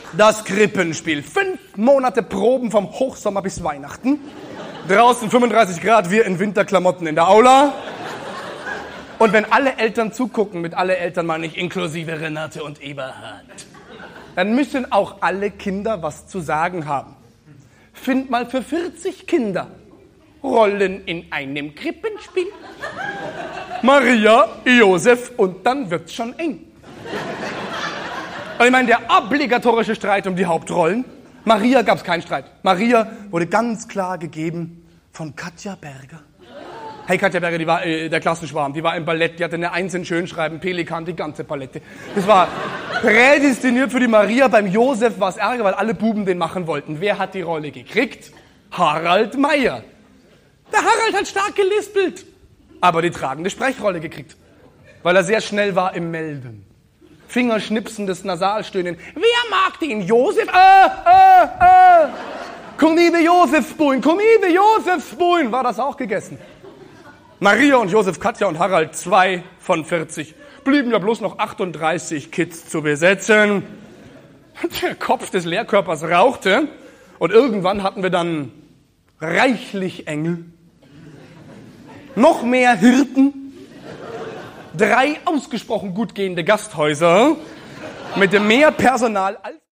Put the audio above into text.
Das Krippenspiel. 5 Monate Proben vom Hochsommer bis Weihnachten. Draußen 35 Grad, wir in Winterklamotten in der Aula. Und wenn alle Eltern zugucken, mit alle Eltern meine ich inklusive Renate und Eberhard, dann müssen auch alle Kinder was zu sagen haben. Find mal für 40 Kinder Rollen in einem Krippenspiel. Maria, Josef und dann wird's schon eng. Und ich meine, der obligatorische Streit um die Hauptrollen. Maria gab's keinen Streit. Maria wurde ganz klar gegeben von Katja Berger. Hey, Katja Berger, die war der Klassenschwarm, die war im Ballett, die hatte eine 1 in Schönschreiben, Pelikan, die ganze Palette. Das war prädestiniert für die Maria. Beim Josef war es Ärger, weil alle Buben den machen wollten. Wer hat die Rolle gekriegt? Harald Meyer. Der Harald hat stark gelispelt, aber die tragende Sprechrolle gekriegt, weil er sehr schnell war im Melden. Fingerschnipsendes Nasalstöhnen. Wer mag den Josef? Komm liebe Josefsbuin, war das auch gegessen. Maria und Josef, Katja und Harald, 2 von 40. Blieben ja bloß noch 38 Kids zu besetzen. Der Kopf des Lehrkörpers rauchte und irgendwann hatten wir dann reichlich Engel, noch mehr Hirten, 3 ausgesprochen gut gehende Gasthäuser mit mehr Personal als